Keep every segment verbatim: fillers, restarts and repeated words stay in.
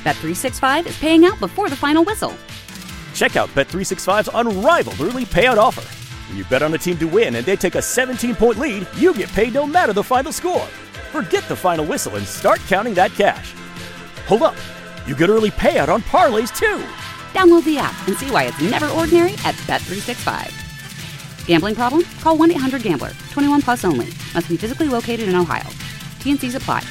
Bet three sixty-five is paying out before the final whistle. Check out Bet three sixty-five's unrivaled early payout offer. When you bet on a team to win and they take a seventeen-point lead, you get paid no matter the final score. Forget the final whistle and start counting that cash. Hold up. You get early payout on parlays, too. Download the app and see why it's never ordinary at Bet three sixty-five. Gambling problem? Call one eight hundred gambler. twenty-one plus only. Must be physically located in Ohio. T N Cs apply.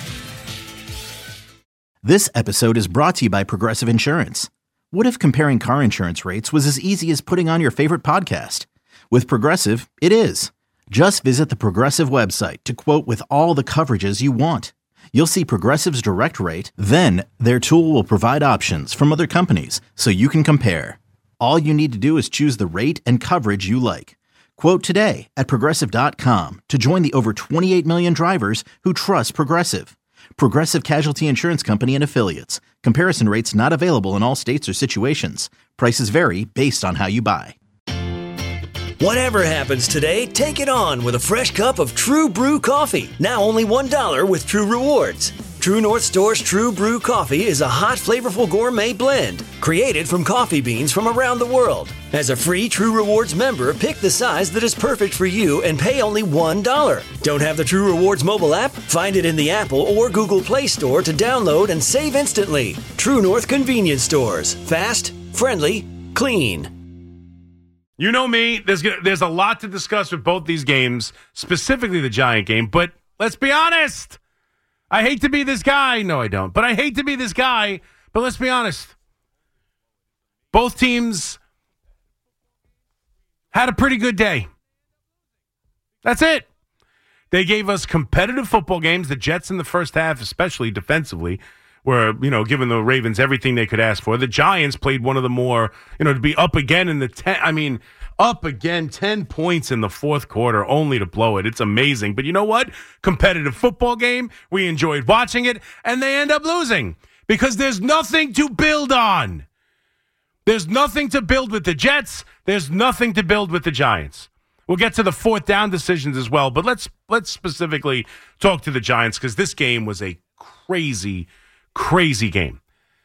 This episode is brought to you by Progressive Insurance. What if comparing car insurance rates was as easy as putting on your favorite podcast? With Progressive, it is. Just visit the Progressive website to quote with all the coverages you want. You'll see Progressive's direct rate, then their tool will provide options from other companies so you can compare. All you need to do is choose the rate and coverage you like. Quote today at Progressive dot com to join the over twenty-eight million drivers who trust Progressive. Progressive Casualty Insurance Company and Affiliates. Comparison rates not available in all states or situations. Prices vary based on how you buy. Whatever happens today, take it on with a fresh cup of True Brew coffee. Now only one dollar with True Rewards. True North Store's True Brew coffee is a hot, flavorful gourmet blend created from coffee beans from around the world. As a free True Rewards member, pick the size that is perfect for you and pay only one dollar. Don't have the True Rewards mobile app? Find it in the Apple or Google Play Store to download and save instantly. True North Convenience Stores. Fast, friendly, clean. You know me, there's there's a lot to discuss with both these games, specifically the Giant game, but let's be honest. I hate to be this guy. No, I don't. But I hate to be this guy, but let's be honest. Both teams had a pretty good day. That's it. They gave us competitive football games. The Jets in the first half, especially defensively, were, you know, giving the Ravens everything they could ask for. The Giants played one of the more, you know, to be up again in the ten. I mean, up again, ten points in the fourth quarter, only to blow it. It's amazing. But you know what? Competitive football game. We enjoyed watching it, and they end up losing because there's nothing to build on. There's nothing to build with the Jets. There's nothing to build with the Giants. We'll get to the fourth down decisions as well, but let's let's specifically talk to the Giants because this game was a crazy, crazy game.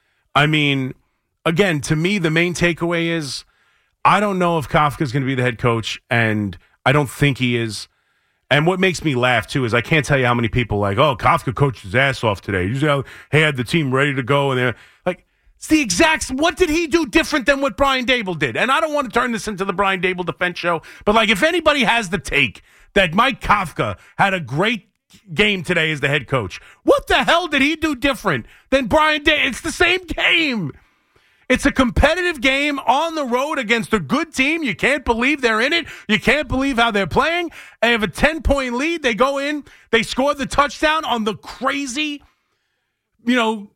I mean, again, to me, the main takeaway is I don't know if Kafka's going to be the head coach, and I don't think he is. And what makes me laugh, too, is I can't tell you how many people like, oh, Kafka coached his ass off today. He had the team ready to go, and they're like, it's the exact, what did he do different than what Brian Daboll did? And I don't want to turn this into the Brian Daboll defense show, but like if anybody has the take that Mike Kafka had a great game today as the head coach, what the hell did he do different than Brian Daboll? It's the same game. It's a competitive game on the road against a good team. You can't believe they're in it. You can't believe how they're playing. They have a ten-point lead. They go in. They score the touchdown on the crazy, you know,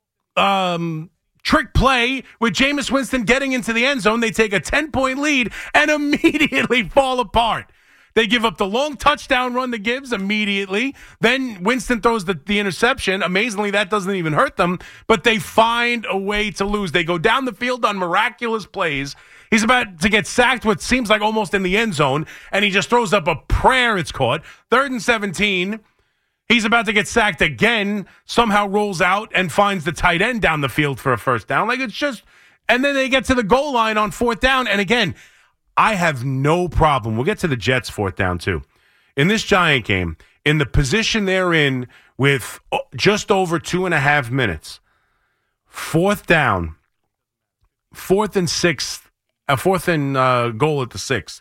um, trick play with Jameis Winston getting into the end zone. They take a ten-point lead and immediately fall apart. They give up the long touchdown run to Gibbs immediately. Then Winston throws the, the interception. Amazingly, that doesn't even hurt them. But they find a way to lose. They go down the field on miraculous plays. He's about to get sacked what seems like almost in the end zone. And he just throws up a prayer, it's caught. Third and seventeen. He's about to get sacked again. Somehow rolls out and finds the tight end down the field for a first down. Like it's just, and then they get to the goal line on fourth down. And again, I have no problem. We'll get to the Jets' fourth down, too. In this Giant game, in the position they're in with just over two and a half minutes, fourth down, fourth and sixth, a uh, fourth and uh, goal at the sixth.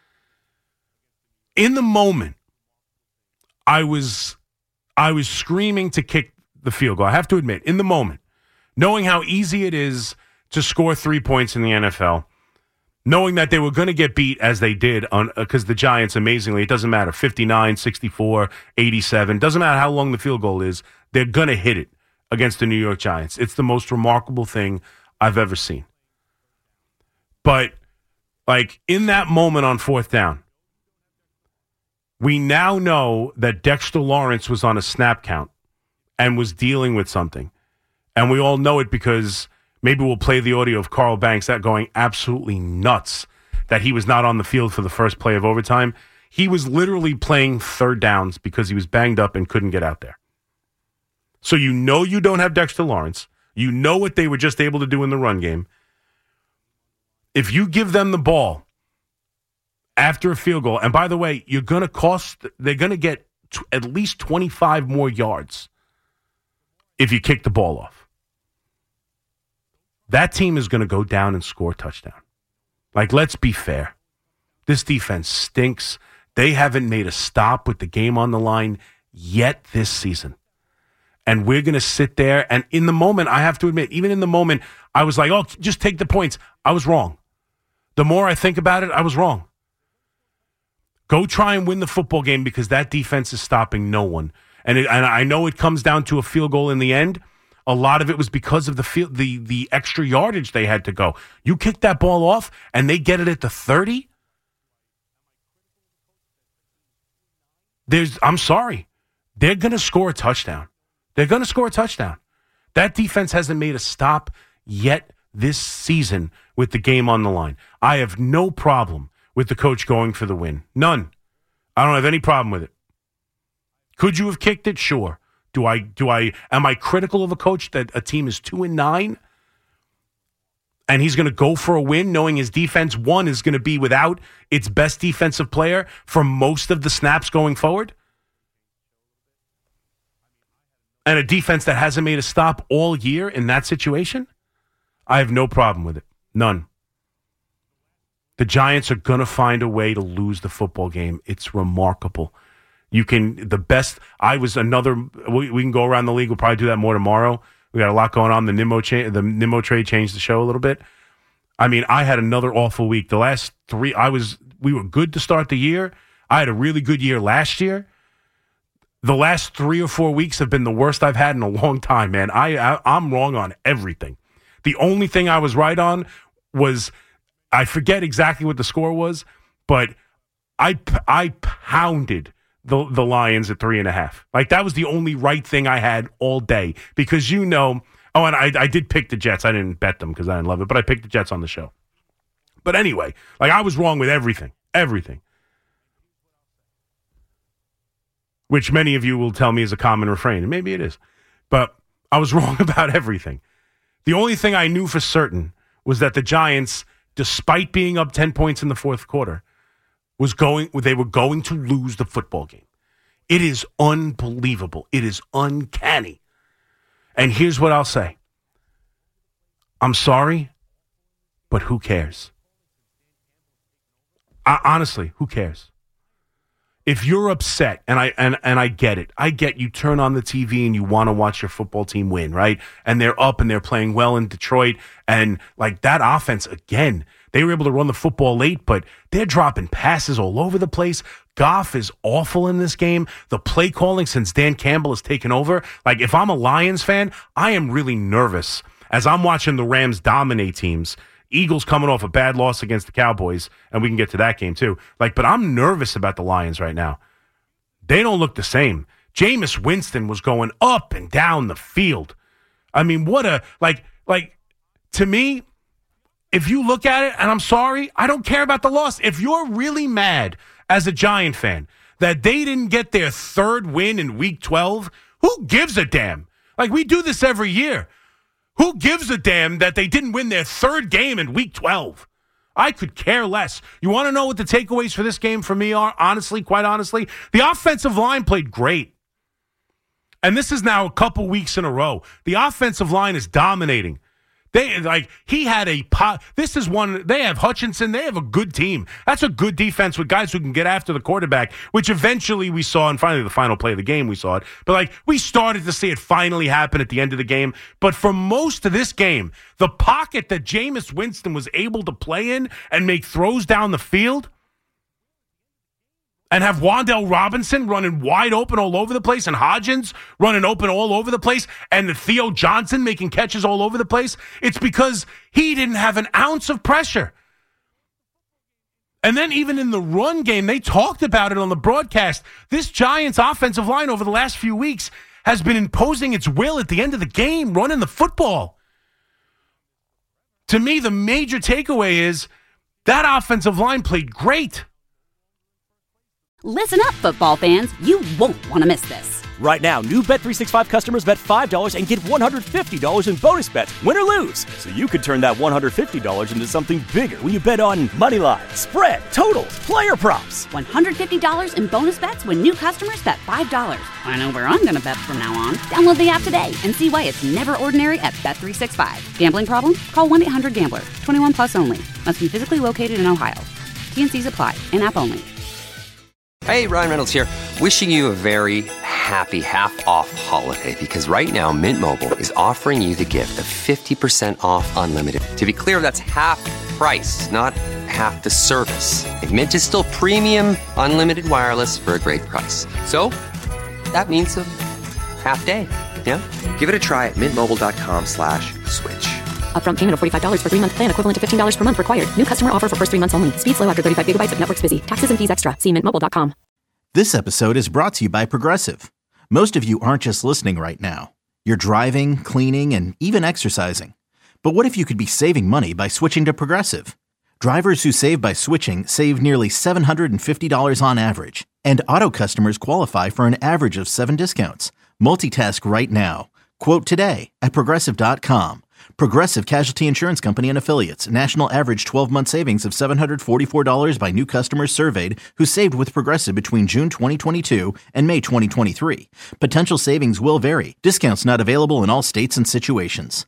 In the moment, I was, I was screaming to kick the field goal. I have to admit, in the moment, knowing how easy it is to score three points in the N F L, knowing that they were going to get beat as they did on because uh, the Giants, amazingly, it doesn't matter, fifty-nine, sixty-four, eighty-seven, doesn't matter how long the field goal is, they're going to hit it against the New York Giants. It's the most remarkable thing I've ever seen. But, like, in that moment on fourth down, we now know that Dexter Lawrence was on a snap count and was dealing with something. And we all know it because maybe we'll play the audio of Carl Banks that going absolutely nuts that he was not on the field for the first play of overtime. He was literally playing third downs because he was banged up and couldn't get out there. So you know you don't have Dexter Lawrence. You know what they were just able to do in the run game. If you give them the ball after a field goal, and by the way, you're going to cost, they're going to get t- at least twenty-five more yards if you kick the ball off. That team is going to go down and score a touchdown. Like, let's be fair. This defense stinks. They haven't made a stop with the game on the line yet this season. And we're going to sit there, and in the moment, I have to admit, even in the moment, I was like, oh, just take the points. I was wrong. The more I think about it, I was wrong. Go try and win the football game because that defense is stopping no one. And, it, and I know it comes down to a field goal in the end. A lot of it was because of the field, the the extra yardage they had to go. You kick that ball off, and they get it at the thirty. There's, I'm sorry. They're going to score a touchdown. They're going to score a touchdown. That defense hasn't made a stop yet this season with the game on the line. I have no problem with the coach going for the win. None. I don't have any problem with it. Could you have kicked it? Sure. Do I, do I, am I critical of a coach that a team is two and nine and he's going to go for a win knowing his defense, one, is going to be without its best defensive player for most of the snaps going forward? And a defense that hasn't made a stop all year in that situation? I have no problem with it. None. The Giants are going to find a way to lose the football game. It's remarkable. You can, the best, I was another, we, we can go around the league. We'll probably do that more tomorrow. We got a lot going on. The Nimmo, cha- the Nimmo trade changed the show a little bit. I mean, I had another awful week. The last three, I was, we were good to start the year. I had a really good year last year. The last three or four weeks have been the worst I've had in a long time, man. I, I I'm wrong on everything. The only thing I was right on was, I forget exactly what the score was, but I I pounded the the Lions at three and a half. Like, that was the only right thing I had all day because, you know, oh, and I I did pick the Jets. I didn't bet them because I didn't love it, but I picked the Jets on the show. But anyway, like, I was wrong with everything, everything. Which many of you will tell me is a common refrain, and maybe it is. But I was wrong about everything. The only thing I knew for certain was that the Giants, despite being up ten points in the fourth quarter, was going, they were going to lose the football game. It is unbelievable. It is uncanny. And here's what I'll say. I'm sorry, but who cares? I, honestly, who cares? If you're upset, and I and, and I get it, I get you turn on the T V and you want to watch your football team win, right? And they're up and they're playing well in Detroit, and like that offense, again, they were able to run the football late, but they're dropping passes all over the place. Goff is awful in this game. The play calling since Dan Campbell has taken over, like, if I'm a Lions fan, I am really nervous as I'm watching the Rams dominate teams. Eagles coming off a bad loss against the Cowboys, and we can get to that game too. Like, but I'm nervous about the Lions right now. They don't look the same. Jameis Winston was going up and down the field. I mean, what a, like, like, to me, if you look at it, and I'm sorry, I don't care about the loss. If you're really mad as a Giant fan that they didn't get their third win in week twelve, who gives a damn? Like, we do this every year. Who gives a damn that they didn't win their third game in week twelve? I could care less. You want to know what the takeaways for this game for me are? Honestly, quite honestly, the offensive line played great. And this is now a couple weeks in a row. The offensive line is dominating. They like he had a pot. This is one. They have Hutchinson. They have a good team. That's a good defense with guys who can get after the quarterback, which eventually we saw. And finally, the final play of the game, we saw it. But like we started to see it finally happen at the end of the game. But for most of this game, the pocket that Jameis Winston was able to play in and make throws down the field, and have Wan'Dale Robinson running wide open all over the place, and Hodgins running open all over the place, and the Theo Johnson making catches all over the place, it's because he didn't have an ounce of pressure. And then even in the run game, they talked about it on the broadcast. This Giants offensive line over the last few weeks has been imposing its will at the end of the game, running the football. To me, the major takeaway is that offensive line played great. Listen up, football fans. You won't want to miss this. Right now, new Bet three sixty-five customers bet five dollars and get one hundred fifty dollars in bonus bets, win or lose. So you could turn that one hundred fifty dollars into something bigger when you bet on money line, spread, totals, player props. one hundred fifty dollars in bonus bets when new customers bet five dollars. I know where I'm going to bet from now on. Download the app today and see why it's never ordinary at Bet three sixty-five. Gambling problem? Call one eight hundred gambler. twenty-one plus only. Must be physically located in Ohio. T N Cs apply. In-app only. Hey, Ryan Reynolds here. Wishing you a very happy half-off holiday because right now Mint Mobile is offering you the gift of fifty percent off unlimited. To be clear, that's half price, not half the service. And Mint is still premium unlimited wireless for a great price. So that means a half day. Yeah? Give it a try at mintmobile.com slash switch. Upfront payment of forty-five dollars for three-month plan equivalent to fifteen dollars per month required. New customer offer for first three months only. Speed slow after thirty-five gigabytes if network's busy. Taxes and fees extra. See mint mobile dot com. This episode is brought to you by Progressive. Most of you aren't just listening right now. You're driving, cleaning, and even exercising. But what if you could be saving money by switching to Progressive? Drivers who save by switching save nearly seven hundred fifty dollars on average. And auto customers qualify for an average of seven discounts. Multitask right now. Quote today at progressive dot com. Progressive Casualty Insurance Company and Affiliates. National average twelve-month savings of seven hundred forty-four dollars by new customers surveyed who saved with Progressive between June twenty twenty-two and May twenty twenty-three. Potential savings will vary. Discounts not available in all states and situations.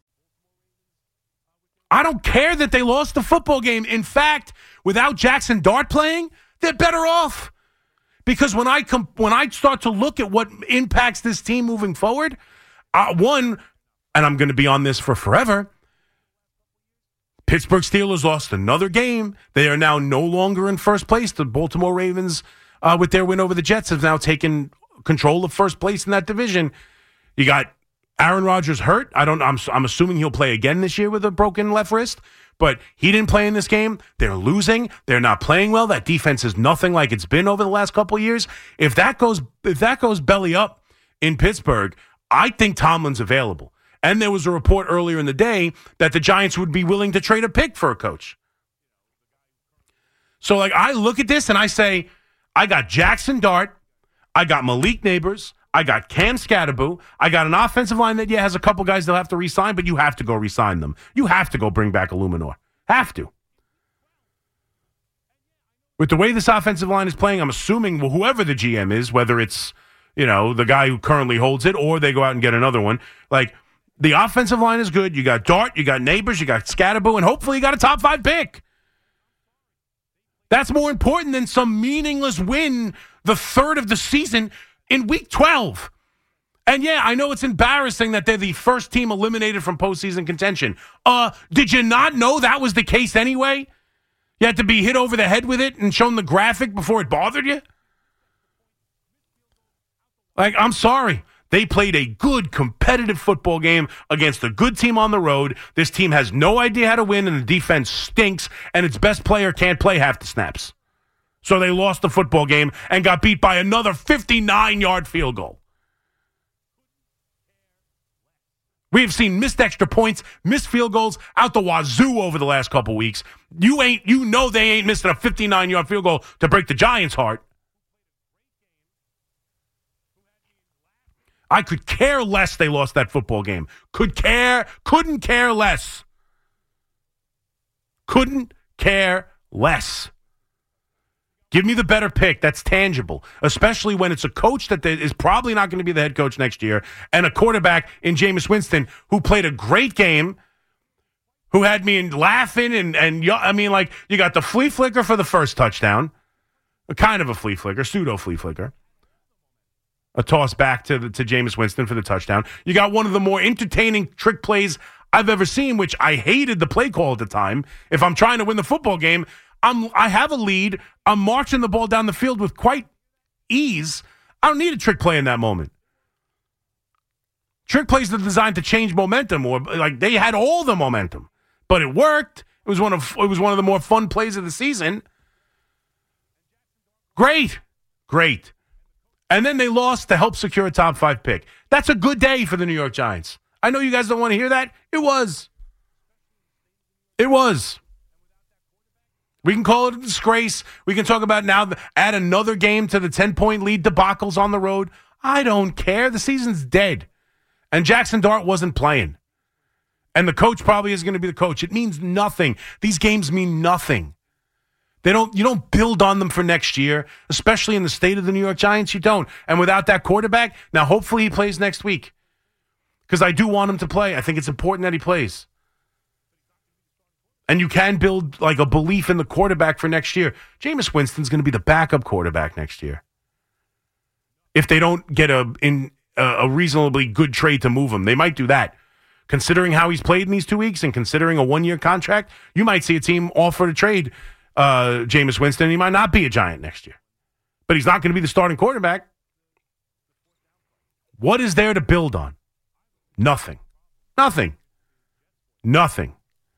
I don't care that they lost the football game. In fact, without Jackson Dart playing, they're better off. Because when I com- when I start to look at what impacts this team moving forward, uh, one, and I'm going to be on this for forever, Pittsburgh Steelers lost another game. They are now no longer in first place. The Baltimore Ravens, uh, with their win over the Jets, have now taken control of first place in that division. You got Aaron Rodgers hurt. I don't. I'm. I'm assuming he'll play again this year with a broken left wrist. But he didn't play in this game. They're losing. They're not playing well. That defense is nothing like it's been over the last couple of years. If that goes, if that goes belly up in Pittsburgh, I think Tomlin's available. And there was a report earlier in the day that the Giants would be willing to trade a pick for a coach. So, like, I look at this and I say, I got Jackson Dart, I got Malik Neighbors, I got Cam Scatterboo. I got an offensive line that, yeah, has a couple guys they'll have to re-sign, but you have to go re-sign them. You have to go bring back Illuminor. Have to. With the way this offensive line is playing, I'm assuming well, whoever the G M is, whether it's, you know, the guy who currently holds it or they go out and get another one, like, the offensive line is good. You got Dart, you got Neighbors, you got Scatterboo, and hopefully you got a top five pick. That's more important than some meaningless win the third of the season in week twelve. And yeah, I know it's embarrassing that they're the first team eliminated from postseason contention. Uh, did you not know that was the case anyway? You had to be hit over the head with it and shown the graphic before it bothered you? Like, I'm sorry. They played a good competitive football game against a good team on the road. This team has no idea how to win, and the defense stinks, and its best player can't play half the snaps. So they lost the football game and got beat by another fifty-nine-yard field goal. We have seen missed extra points, missed field goals out the wazoo over the last couple weeks. You ain't, you know they ain't missing a fifty-nine-yard field goal to break the Giants' heart. I could care less they lost that football game. Could care, couldn't care less. Couldn't care less. Give me the better pick. That's tangible, especially when it's a coach that is probably not going to be the head coach next year and a quarterback in Jameis Winston who played a great game, who had me in laughing. And, and I mean, like, you got the flea flicker for the first touchdown, a kind of a flea flicker, pseudo flea flicker. A toss back to the, to Jameis Winston for the touchdown. You got one of the more entertaining trick plays I've ever seen, which I hated the play call at the time. If I'm trying to win the football game, I'm, I have a lead. I'm marching the ball down the field with quite ease. I don't need a trick play in that moment. Trick plays are designed to change momentum, or like they had all the momentum, but it worked. It was one of it was one of the more fun plays of the season. Great, great. And then they lost to help secure a top five pick. That's a good day for the New York Giants. I know you guys don't want to hear that. It was. It was. We can call it a disgrace. We can talk about now, add another game to the ten-point lead debacles on the road. I don't care. The season's dead. And Jackson Dart wasn't playing. And the coach probably is going to be the coach. It means nothing. These games mean nothing. They don't. You don't build on them for next year, especially in the state of the New York Giants. You don't. And without that quarterback, now hopefully he plays next week. Because I do want him to play. I think it's important that he plays. And you can build like a belief in the quarterback for next year. Jameis Winston's going to be the backup quarterback next year. If they don't get a in a, a reasonably good trade to move him, they might do that. Considering how he's played in these two weeks and considering a one-year contract, you might see a team offer to trade uh, Jameis Winston. He might not be a Giant next year. But he's not going to be the starting quarterback. What is there to build on? Nothing. Nothing. Nothing.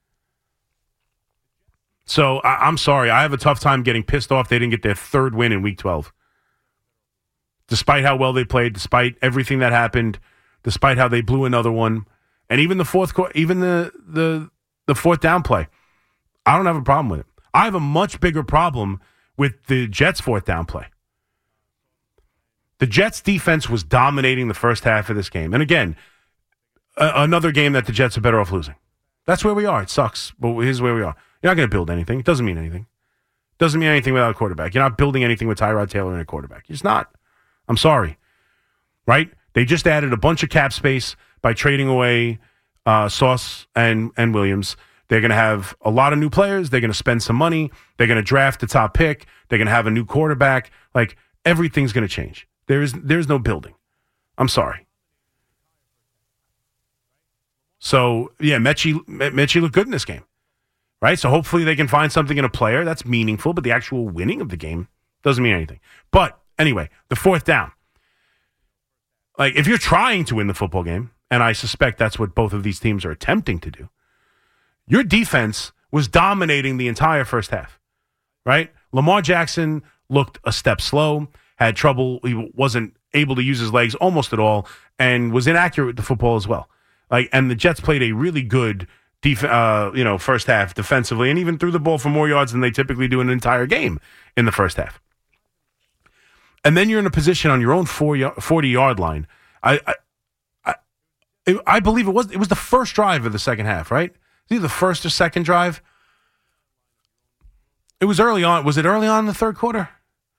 So, I- I'm sorry. I have a tough time getting pissed off they didn't get their third win in Week twelve. Despite how well they played, despite everything that happened, despite how they blew another one. And even the fourth, even the, the the fourth down play, I don't have a problem with it. I have a much bigger problem with the Jets' fourth down play. The Jets' defense was dominating the first half of this game, and again, a, another game that the Jets are better off losing. That's where we are. It sucks, but here's where we are. You're not going to build anything. It doesn't mean anything. It doesn't mean anything without a quarterback. You're not building anything with Tyrod Taylor and a quarterback. You're just not. I'm sorry, right? They just added a bunch of cap space by trading away uh, Sauce and, and Williams. They're going to have a lot of new players. They're going to spend some money. They're going to draft the top pick. They're going to have a new quarterback. Like, everything's going to change. There is there's no building. I'm sorry. So, yeah, Mechie, Mechie looked good in this game, right? So hopefully they can find something in a player that's meaningful, but the actual winning of the game doesn't mean anything. But anyway, the fourth down. Like, if you're trying to win the football game, and I suspect that's what both of these teams are attempting to do, your defense was dominating the entire first half, right? Lamar Jackson looked a step slow, had trouble. He wasn't able to use his legs almost at all, and was inaccurate with the football as well. Like, and the Jets played a really good def- uh, you know, first half defensively, and even threw the ball for more yards than they typically do in an entire game in the first half. And then you're in a position on your own forty-yard line. I, I, I, I believe it was it was the first drive of the second half, right? Either the first or second drive. It was early on. Was it early on in the third quarter?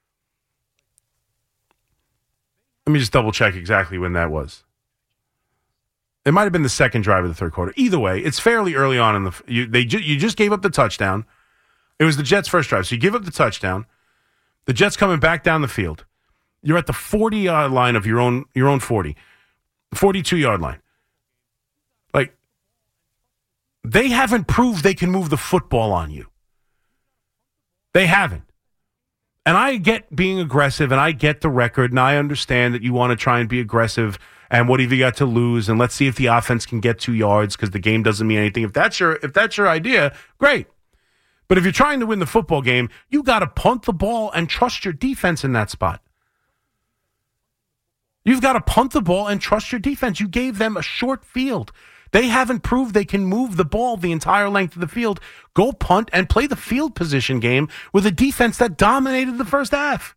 Let me just double check exactly when that was. It might have been the second drive of the third quarter. Either way, it's fairly early on in the. You they ju- you just gave up the touchdown. It was the Jets' first drive, so you give up the touchdown. The Jets coming back down the field. You're at the forty-yard line of your own your own forty, forty-two-yard line. Like, they haven't proved they can move the football on you. They haven't. And I get being aggressive, and I get the record, and I understand that you want to try and be aggressive, and what have you got to lose, and let's see if the offense can get two yards because the game doesn't mean anything. If that's your if that's your idea, great. But if you're trying to win the football game, you got to punt the ball and trust your defense in that spot. You've got to punt the ball and trust your defense. You gave them a short field. They haven't proved they can move the ball the entire length of the field. Go punt and play the field position game with a defense that dominated the first half.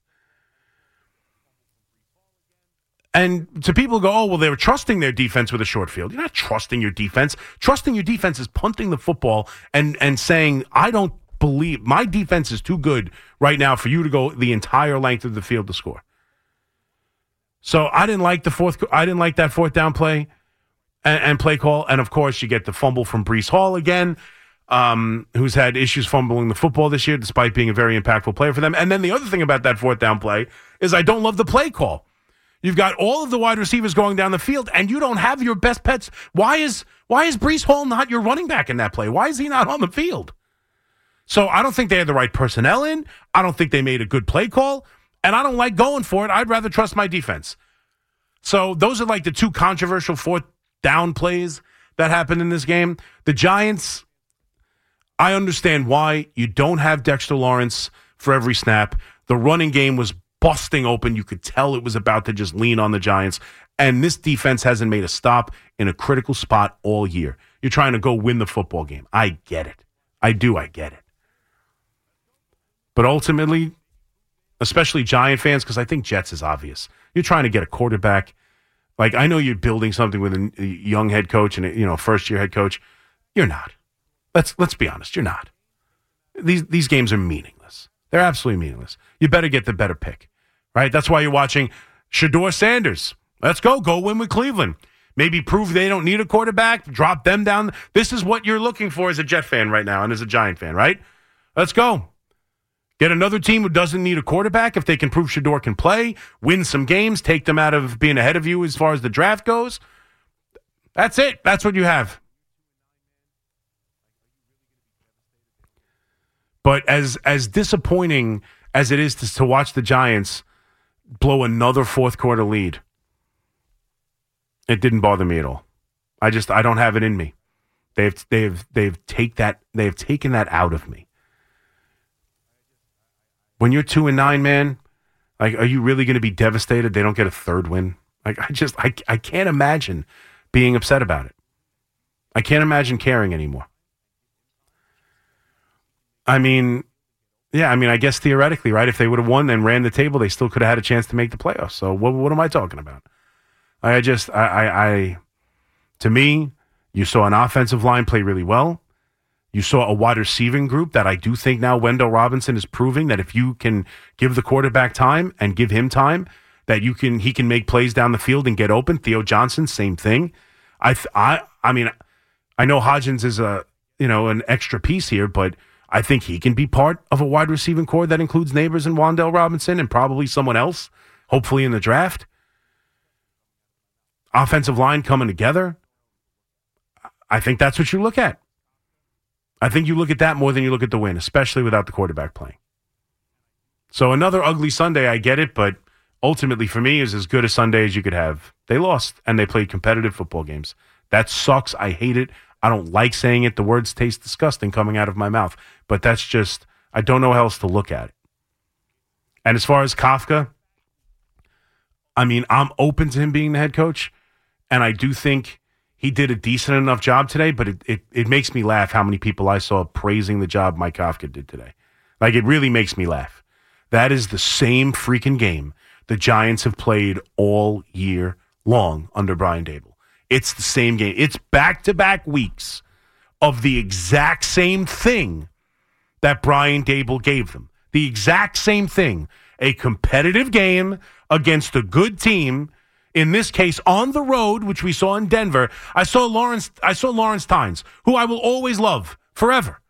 And to people who go, oh, well, they were trusting their defense with a short field. You're not trusting your defense. Trusting your defense is punting the football and, and saying, I don't believe my defense is too good right now for you to go the entire length of the field to score. So I didn't like the fourth. I didn't like that fourth down play and, and play call. And of course, you get the fumble from Breece Hall again, um, who's had issues fumbling the football this year, despite being a very impactful player for them. And then the other thing about that fourth down play is I don't love the play call. You've got all of the wide receivers going down the field, and you don't have your best pets. Why is why is Breece Hall not your running back in that play? Why is he not on the field? So I don't think they had the right personnel in. I don't think they made a good play call. And I don't like going for it. I'd rather trust my defense. So those are like the two controversial fourth down plays that happened in this game. The Giants, I understand why you don't have Dexter Lawrence for every snap. The running game was busting open. You could tell it was about to just lean on the Giants. And this defense hasn't made a stop in a critical spot all year. You're trying to go win the football game. I get it. I do. I get it. But ultimately, especially Giant fans, because I think Jets is obvious. You're trying to get a quarterback. Like, I know you're building something with a young head coach and a, you know, first-year head coach. You're not. Let's let's be honest. You're not. These these games are meaningless. They're absolutely meaningless. You better get the better pick, right? That's why you're watching Shedeur Sanders. Let's go. Go win with Cleveland. Maybe prove they don't need a quarterback. Drop them down. This is what you're looking for as a Jet fan right now and as a Giant fan, right? Let's go. Get another team who doesn't need a quarterback if they can prove Shedeur can play, win some games, take them out of being ahead of you as far as the draft goes. That's it. That's what you have. But as as disappointing as it is to, to watch the Giants blow another fourth quarter lead, it didn't bother me at all. I just I don't have it in me. They've they've they've take that they've taken that out of me. When you're two and nine, man, like, are you really going to be devastated they don't get a third win? Like, I just I I can't imagine being upset about it. I can't imagine caring anymore. I mean, yeah, I mean, I guess theoretically, right? If they would have won and ran the table, they still could have had a chance to make the playoffs. So what what am I talking about? I just I I, I to me, you saw an offensive line play really well. You saw a wide receiving group that I do think now Wendell Robinson is proving that if you can give the quarterback time and give him time, that you can he can make plays down the field and get open. Theo Johnson, same thing. I I I mean, I know Hodgins is a you know an extra piece here, but I think he can be part of a wide receiving core that includes Neighbors and Wandale Robinson and probably someone else, hopefully in the draft. Offensive line coming together. I think that's what you look at. I think you look at that more than you look at the win, especially without the quarterback playing. So another ugly Sunday, I get it, but ultimately for me is as good a Sunday as you could have. They lost, and they played competitive football games. That sucks. I hate it. I don't like saying it. The words taste disgusting coming out of my mouth. But that's just, I don't know how else to look at it. And as far as Kafka, I mean, I'm open to him being the head coach, and I do think he did a decent enough job today, but it, it, it makes me laugh how many people I saw praising the job Mike Kafka did today. Like, it really makes me laugh. That is the same freaking game the Giants have played all year long under Brian Daboll. It's the same game. It's back-to-back weeks of the exact same thing that Brian Daboll gave them. The exact same thing. A competitive game against a good team. In this case, on the road, which we saw in Denver. I saw Lawrence. I saw Lawrence Tynes, who I will always love forever.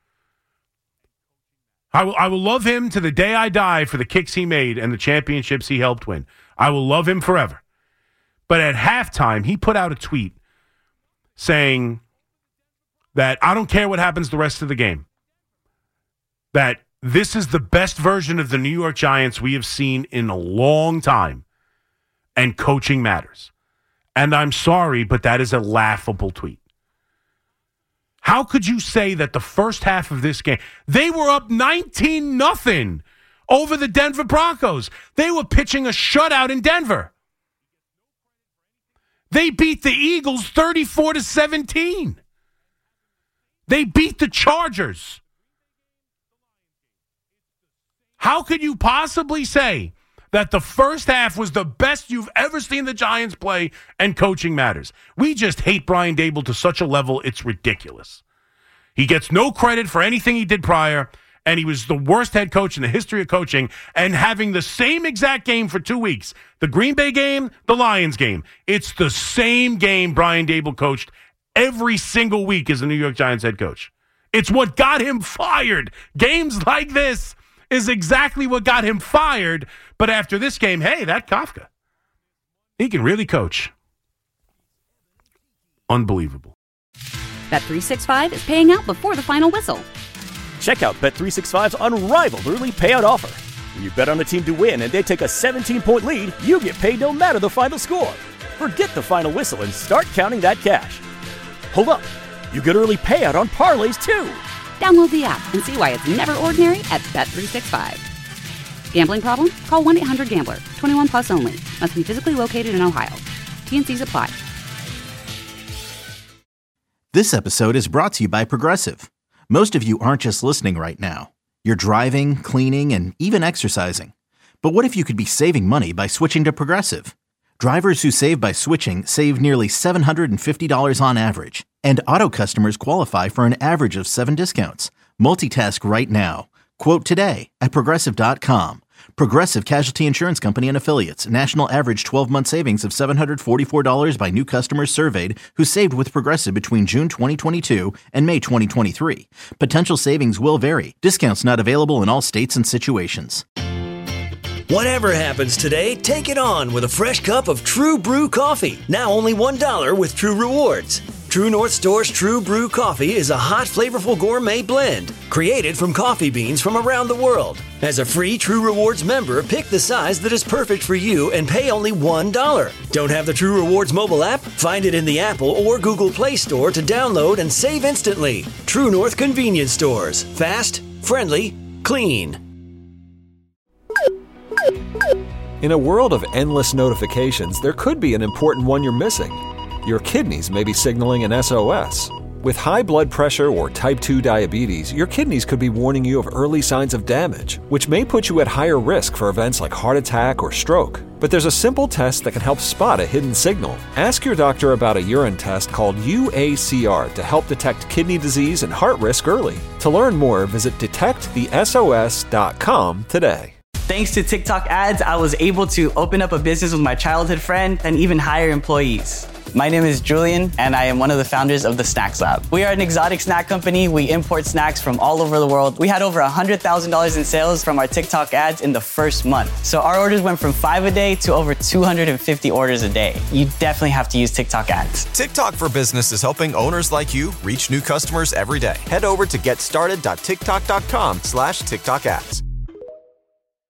I will. I will love him to the day I die for the kicks he made and the championships he helped win. I will love him forever. But at halftime, he put out a tweet saying that I don't care what happens the rest of the game. That this is the best version of the New York Giants we have seen in a long time. And coaching matters. And I'm sorry, but that is a laughable tweet. How could you say that the first half of this game, they were up nineteen nothing over the Denver Broncos. They were pitching a shutout in Denver. They beat the Eagles thirty-four to seventeen. They beat the Chargers. How could you possibly say that the first half was the best you've ever seen the Giants play and coaching matters? We just hate Brian Daboll to such a level, it's ridiculous. He gets no credit for anything he did prior, and he was the worst head coach in the history of coaching, and having the same exact game for two weeks. The Green Bay game, the Lions game. It's the same game Brian Daboll coached every single week as the New York Giants head coach. It's what got him fired. Games like this is exactly what got him fired. But after this game, hey, that Kafka, he can really coach. Unbelievable. Bet three sixty-five is paying out before the final whistle. Check out Bet three sixty-five's unrivaled early payout offer. When you bet on a team to win and they take a seventeen-point lead, you get paid no matter the final score. Forget the final whistle and start counting that cash. Hold up. You get early payout on parlays, too. Download the app and see why it's never ordinary at Bet three sixty-five. Gambling problem? Call one eight hundred gambler. twenty-one plus only. Must be physically located in Ohio. T and C's apply. This episode is brought to you by Progressive. Most of you aren't just listening right now. You're driving, cleaning, and even exercising. But what if you could be saving money by switching to Progressive? Drivers who save by switching save nearly seven hundred fifty dollars on average. And auto customers qualify for an average of seven discounts. Multitask right now. Quote today at Progressive dot com. Progressive Casualty Insurance Company and Affiliates. National average twelve-month savings of seven hundred forty-four dollars by new customers surveyed who saved with Progressive between June twenty twenty-two and May twenty twenty-three. Potential savings will vary. Discounts not available in all states and situations. Whatever happens today, take it on with a fresh cup of True Brew coffee. Now only one dollar with True Rewards. True North Store's True Brew coffee is a hot, flavorful gourmet blend created from coffee beans from around the world. As a free True Rewards member, pick the size that is perfect for you and pay only one dollar. Don't have the True Rewards mobile app? Find it in the Apple or Google Play Store to download and save instantly. True North Convenience Stores. Fast, friendly, clean. In a world of endless notifications, there could be an important one you're missing. Your kidneys may be signaling an S O S. With high blood pressure or type two diabetes, your kidneys could be warning you of early signs of damage, which may put you at higher risk for events like heart attack or stroke. But there's a simple test that can help spot a hidden signal. Ask your doctor about a urine test called U A C R to help detect kidney disease and heart risk early. To learn more, visit detect the S O S dot com today. Thanks to TikTok ads, I was able to open up a business with my childhood friend and even hire employees. My name is Julian, and I am one of the founders of the Snacks Lab. We are an exotic snack company. We import snacks from all over the world. We had over one hundred thousand dollars in sales from our TikTok ads in the first month. So our orders went from five a day to over two hundred fifty orders a day. You definitely have to use TikTok ads. TikTok for Business is helping owners like you reach new customers every day. Head over to getstarted dot tiktok dot com slash TikTok ads.